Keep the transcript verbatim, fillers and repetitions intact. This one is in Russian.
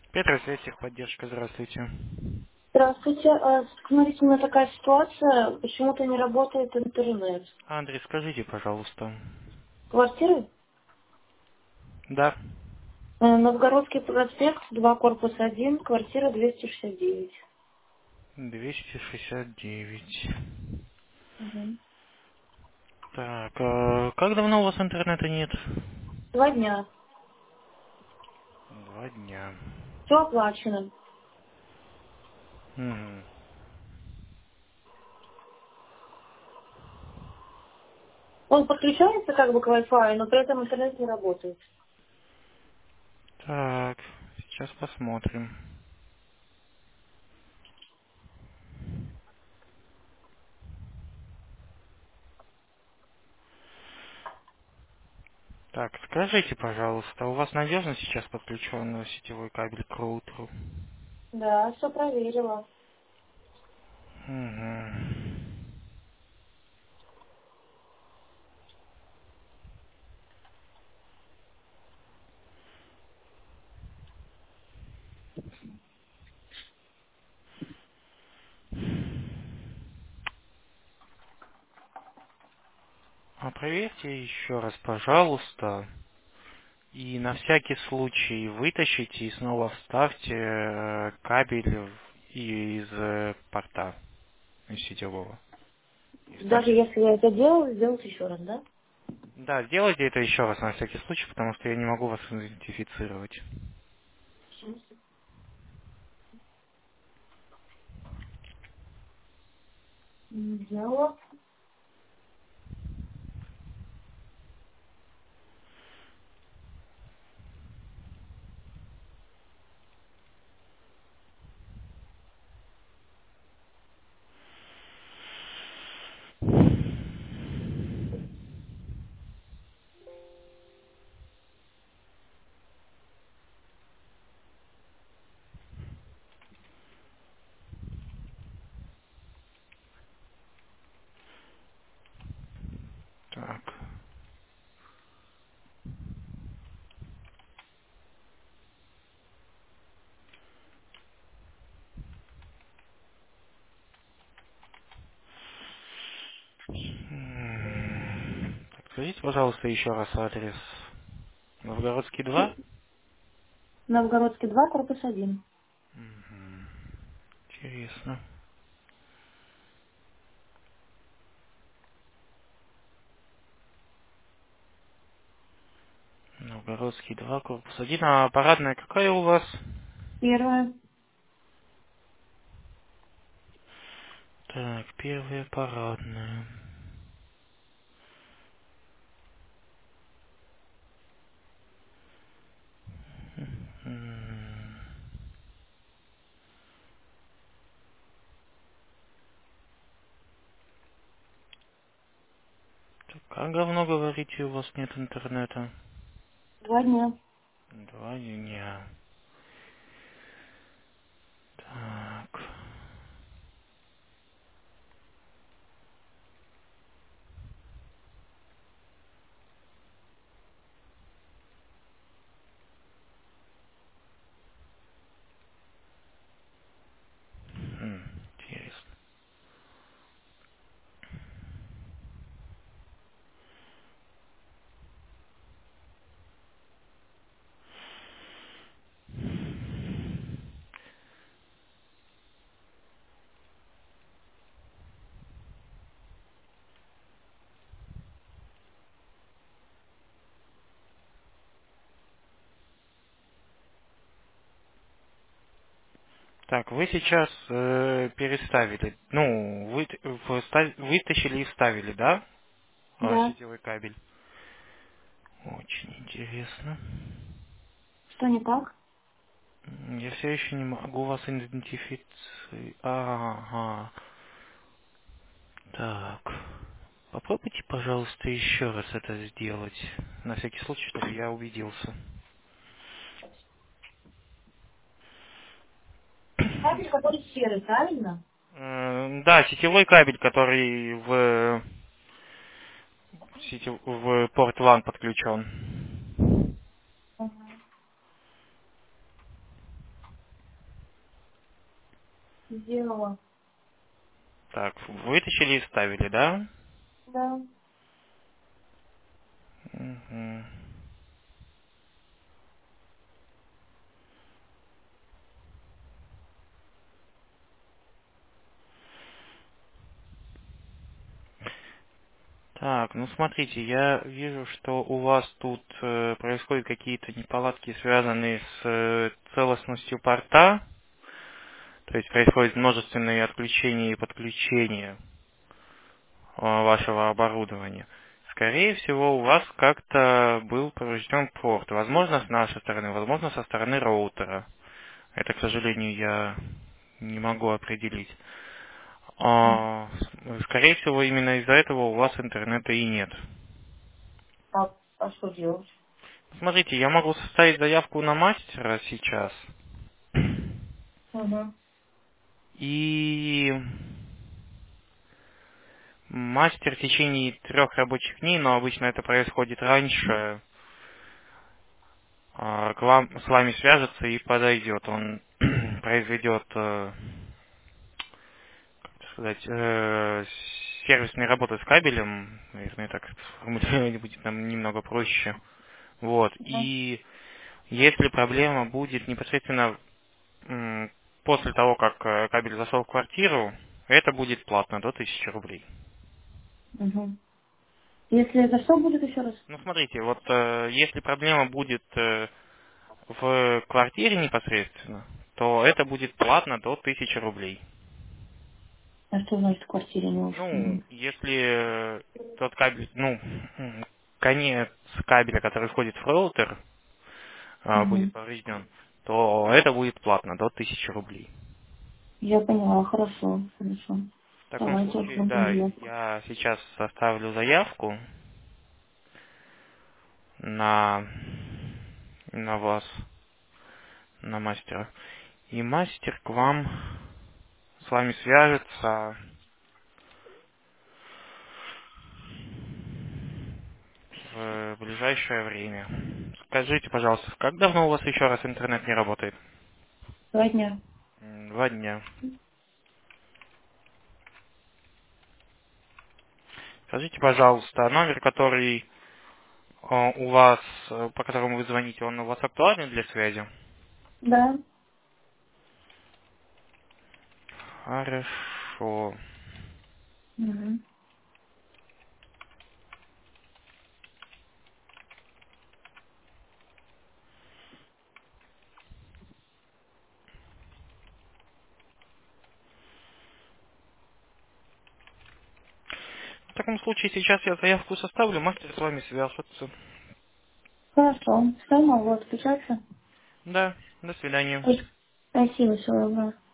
Петросвязь, техподдержка, здравствуйте. Здравствуйте. А, Смотрите, у меня такая ситуация. Почему-то не работает интернет. Андрей, скажите, пожалуйста. Квартиры? Да. Э, Новгородский проспект, два корпус один, квартира двести шестьдесят девять. двести шестьдесят девять. Мгм. Так, а как давно у вас интернета нет? Два дня. Два дня. Все оплачено. Мгм. Он подключается как бы к Wi-Fi, но при этом интернет не работает. Так, сейчас посмотрим. Так, скажите, пожалуйста, у вас надежно сейчас подключен сетевой кабель к роутеру? Да, все проверила. Мгм. А проверьте еще раз, пожалуйста. И на всякий случай вытащите и снова вставьте э, кабель в- из э, порта, из сетевого. И Даже вставьте. если я это делала, сделать еще раз, да? Да, сделайте это еще раз на всякий случай, потому что я не могу вас идентифицировать. Сейчас. М, Сделала. Так. М, так, скажите, пожалуйста, еще раз адрес. Новгородский два? Новгородский два, корпус один. Мгм. Интересно. Новгородский два, корпус один. А парадная какая у вас? Первое. Так, первая парадная. М. Так, как давно, говорите, у вас нет интернета? Два дня. Два дня. Так. М, интересно. Так, вы сейчас э, переставили, ну, вы, вста- вытащили и вставили, да? А, Да. сетевой кабель. Очень интересно. Что не так? М, Я все еще не могу вас идентифицировать. Ага. Так. Попробуйте, пожалуйста, еще раз это сделать. На всякий случай, чтобы я убедился. Кабель, который серый, правильно? Э, Да, сетевой кабель, который в, сетев- в порт лан подключен. Ага. Сделала. Так, вытащили и вставили, да? Да. Мгм. Так, ну смотрите, я вижу, что у вас тут э, происходят какие-то неполадки, связанные с э, целостностью порта, то есть происходят множественные отключения и подключения э, вашего оборудования. Скорее всего, у вас как-то был поврежден порт, возможно, с нашей стороны, возможно, со стороны роутера. Это, к сожалению, я не могу определить. А, с- скорее всего, именно из-за этого у вас интернета и нет. А, а что делать? Смотрите, я могу составить заявку на мастера сейчас. Угу. И мастер в течение трех рабочих дней, но обычно это происходит раньше, а, к вам, с вами свяжется и подойдет. Он произведет, э, как это сказать, э, сервисные работы с кабелем, наверное, так сформулировать будет нам немного проще. Вот. Угу. И если проблема будет непосредственно м, после того, как э, кабель зашел в квартиру, это будет платно до тысячи рублей. Угу. Если это что будет еще раз? Ну, смотрите, вот э, если проблема будет э, в квартире непосредственно, то это будет платно до тысячи рублей. А что значит в квартире не очень Ну, понимаю? если э, тот кабель, ну, м, конец кабеля, который входит в роутер, э, будет Угу. поврежден, то это будет платно до тысячи рублей. Я поняла, хорошо, хорошо. В таком Давайте случае, оформим да, заявку. я сейчас составлю заявку на, на вас, на мастера. И мастер к вам, с вами свяжется в ближайшее время. Скажите, пожалуйста, как давно у вас еще раз интернет не работает? Два дня. М, Два дня. Скажите, пожалуйста, номер, который э, у вас, э, по которому вы звоните, он у вас актуален для связи? Да. Хорошо. Угу. В таком случае сейчас я заявку составлю, мастер с вами свяжется. Хорошо. Все, могу отпечататься. Да, до свидания. Спасибо, всего доброго.